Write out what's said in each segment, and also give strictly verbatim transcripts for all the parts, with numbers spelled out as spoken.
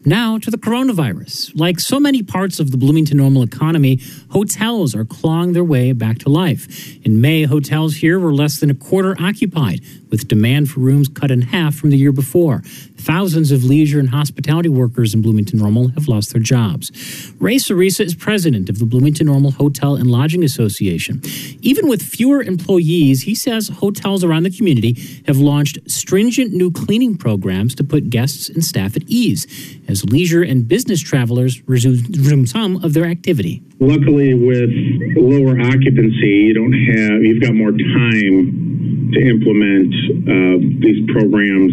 Now to the coronavirus. Like so many parts of the Bloomington Normal economy, hotels are clawing their way back to life. In May, hotels here were less than a quarter occupied, with demand for rooms cut in half from the year before. Thousands of leisure and hospitality workers in Bloomington Normal have lost their jobs. Ray Sarisa is president of the Bloomington Normal Hotel and Lodging Association. Even with fewer employees, he says hotels around the community have launched stringent new cleaning programs to put guests and staff at ease as leisure and business travelers resume, resume some of their activity. Luckily, with lower occupancy, you don't have, you've got more time to implement uh, these programs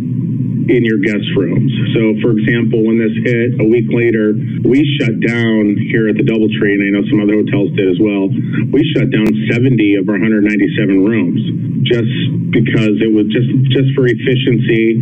in your guest rooms. So, for example, when this hit a week later, we shut down here at the Doubletree, and I know some other hotels did as well. We shut down seventy of our one hundred ninety-seven rooms just because it was just just for efficiency.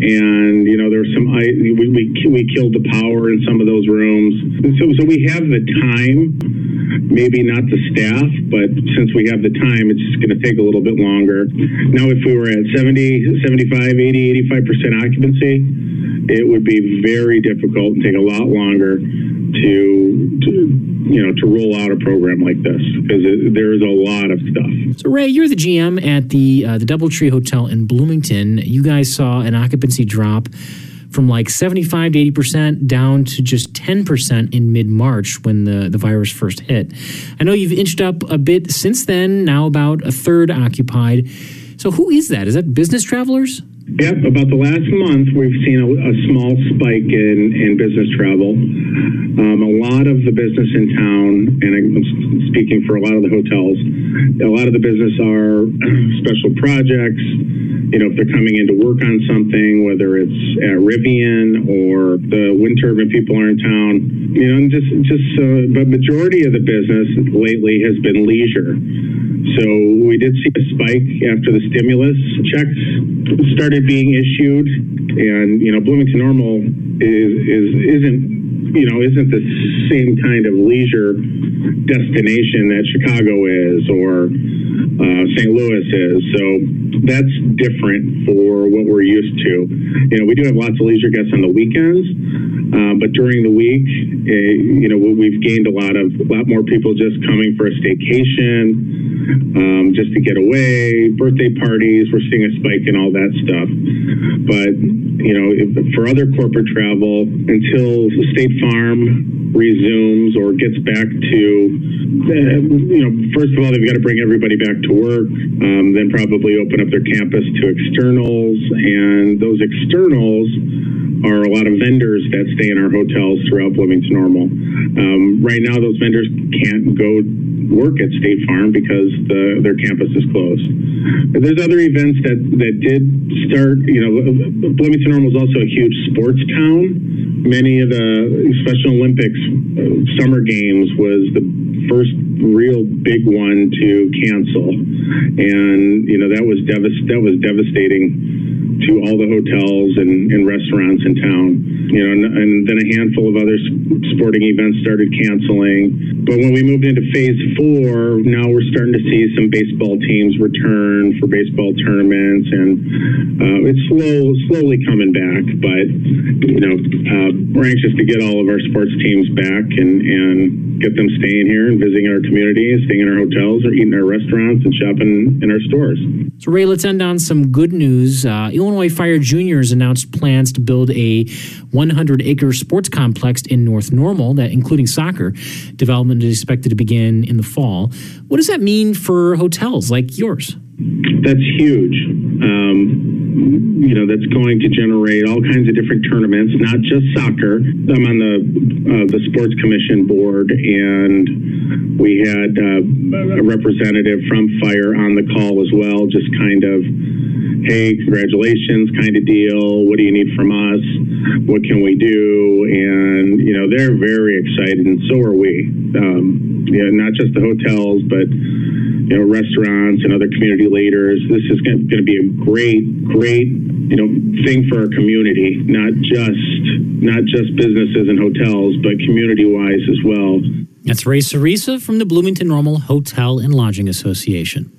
And you know, there was some we we we killed the power in some of those rooms. So so we have the time. Maybe not the staff, but since we have the time, it's just going to take a little bit longer. Now, if we were at seventy, seventy-five, eighty, eighty-five percent occupancy, it would be very difficult and take a lot longer to, to you know, to roll out a program like this because there's a lot of stuff. So, Ray, you're the G M at the uh, the Doubletree Hotel in Bloomington. You guys saw an occupancy drop from like seventy-five to eighty percent down to just ten percent in mid-March when the, the virus first hit. I know you've inched up a bit since then, now about a third occupied. So who is that? Is that business travelers? Yep, about the last month, we've seen a, a small spike in, in business travel. Um, a lot of the business in town, and I'm speaking for a lot of the hotels, a lot of the business are special projects. You know, if they're coming in to work on something, whether it's at Rivian or the wind turbine people are in town, you know, and just, just uh, but majority of the business lately has been leisure. So we did see a spike after the stimulus checks started being issued, and you know, Bloomington Normal is is isn't you know isn't the same kind of leisure destination that Chicago is or uh, Saint Louis is. So that's different for what we're used to. You know, we do have lots of leisure guests on the weekends, uh, but during the week, uh, you know, we've gained a lot of a lot more people just coming for a staycation. Um, just to get away, birthday parties, we're seeing a spike in all that stuff. But, you know, if, for other corporate travel, until State Farm resumes or gets back to, uh, you know, first of all, they've got to bring everybody back to work, um, then probably open up their campus to externals. And those externals are a lot of vendors that stay in our hotels throughout Bloomington Normal. Um, right now, those vendors can't go work at State Farm because the, their campus is closed. But there's other events that, that did start, you know, Bloomington Normal is also a huge sports town. Many of the Special Olympics uh, summer games was the first real big one to cancel. And, you know, that was devast- that was devastating to all the hotels and, and restaurants in town. You know, and, and then a handful of other sporting events started canceling. But when we moved into phase four, now we're starting to see some baseball teams return for baseball tournaments, and uh, it's slow, slowly coming back. But you know, uh, we're anxious to get all of our sports teams back and, and get them staying here and visiting our communities, staying in our hotels, or eating in our restaurants and shopping in our stores. So, Ray, let's end on some good news. Uh, Illinois Fire Juniors announced plans to build a one hundred acre sports complex in North Normal, that including soccer. Development is expected to begin in the fall. What does that mean for hotels like yours? That's huge. Um, you know, that's going to generate all kinds of different tournaments, not just soccer. I'm on the uh, the sports commission board, and we had uh, a representative from Fire on the call as well, just kind of, hey, congratulations kind of deal. What do you need from us? What can we do? And, you know, they're very excited, and so are we. Um, you know, not just the hotels, but you know, restaurants and other community leaders. This is going to be a great, great, you know, thing for our community, not just not just businesses and hotels, but community-wise as well. That's Ray Sarisa from the Bloomington Normal Hotel and Lodging Association.